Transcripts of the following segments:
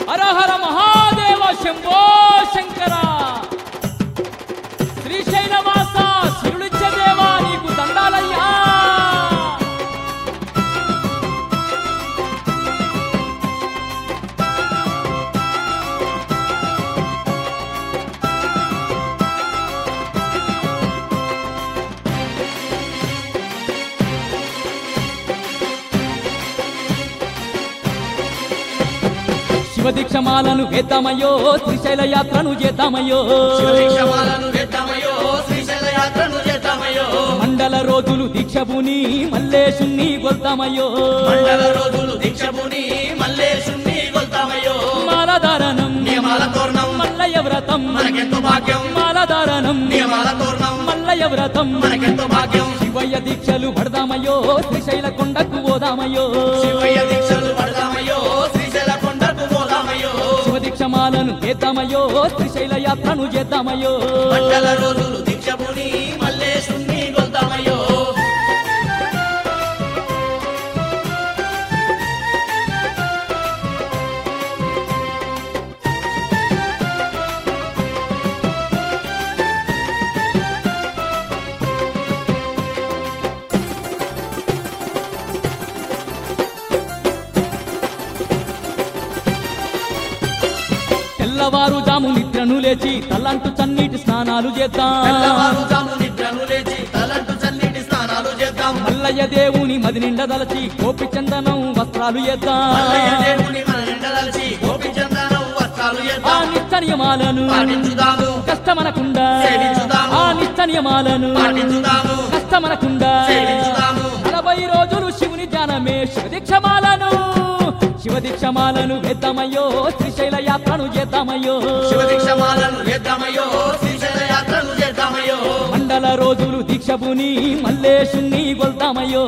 హర హర మహాదేవ శంభో శంకర శ్రీశైలవాస శిరుడిచ్చే దేవా నీకు దండాలయ్యా. శివదీక్షమాలను వేద్దామయ్యో శ్రీశైల యాత్రను చేద్దామయ్యో. మండల రోజులు దీక్షభూని మల్లేశుని గొల్తామయ్యో. మాలధారణం మల్లయ్య వ్రతం మాలధారణం మల్లయ్య వ్రతం శివయ్య దీక్షలు పడదామయ్యో శ్రీశైల కొండకు పోదామయ్యో. శివదీక్షమాలను చేద్దామయ్యో శ్రీశైల యాత్రను చేద్దామయ్యో. మండల రోజులు దీక్షభూని మల్లేశుని గొల్తామయ్యో. తెల్లవారు జాము నిద్రను లేచి తల్లంటు చన్నీటి స్నానాలు చేద్దాం. మల్లయ్య దేవుని మది నిండా దలచి గోపి చందనం వస్త్రాలు చేద్దాం. ఆ నిత్య నియమాలను కష్టమనకుండా ఆ నిత్య నియమాలను కష్టమనకుండా 40 రోజులు శివుని ధ్యానమే శివదీక్షమాలను శివదీక్షమాలను వేద్దామయ్యో శ్రీశైల యాత్రను చేద్దామయ్యో. మండల రోజులు దీక్షభూని మల్లేశుని గొల్తామయ్యో.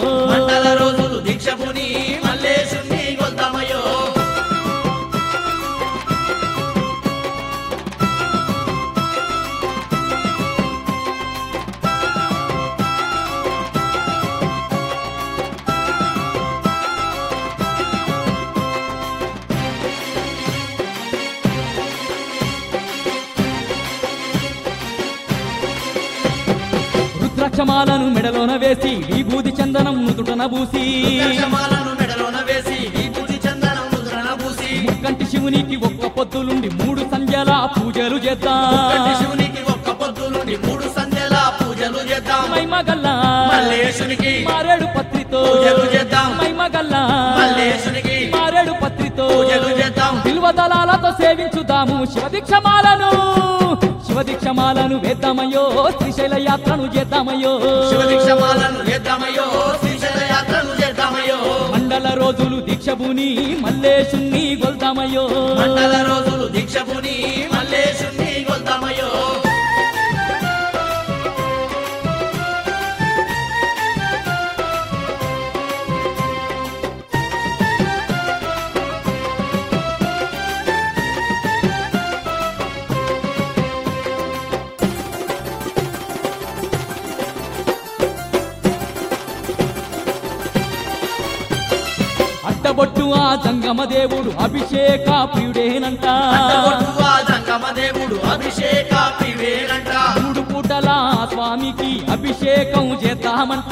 రుద్రాక్షమాలను మెడలోన వేసి విభూది చందనం నుదుటన పూసి ముక్కంటి శివునికి ఒక్క పొద్దులుండి 3 సంధ్యల పూజలు చేద్దాం. మైమగల్లా మారేడు పత్రితో మైమగల్లా మారేడు పత్రితో బిల్వదళాలతో సేవించుదాము శివదీక్షమాలను శివదీక్షమాలను వేద్దామయ్యో శ్రీశైల యాత్రను చేద్దామయ్యో. మండల రోజులు దీక్షభూని మల్లేశుని గొల్తామయ్యో. అడ్డబొట్టు ఆ జంగమ దేవుడు అభిషేక ప్రియుడేనంట. 3 పూటల స్వామికి అభిషేకం చేద్దామంట.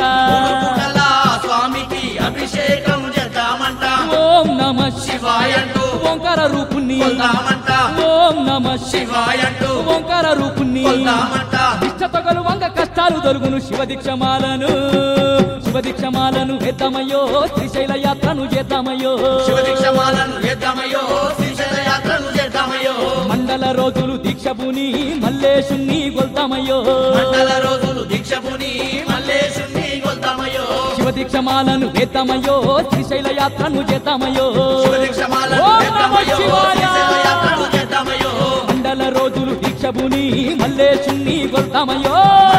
ఓం నమ శివాయ ఓంకార రూపుణ్ణి ఓం నమ శివాయ ఓంకార రూపుణ్ణి ఇష్టతగలు వంగ కష్టాలు దొరుకును శివదీక్షమాలను వేద్దామయ్యో శ్రీశైల యాత్రను చేద్దామయ్యో. మండల రోజులు దీక్షభూని మల్లేశుని గొల్తామయ్యో. శివదీక్షమాలను వేద్దామయ్యో శ్రీశైల యాత్రను చేద్దామయ్యో. మండల రోజులు దీక్షభూని మల్లేశుని గొల్తామయ్యో.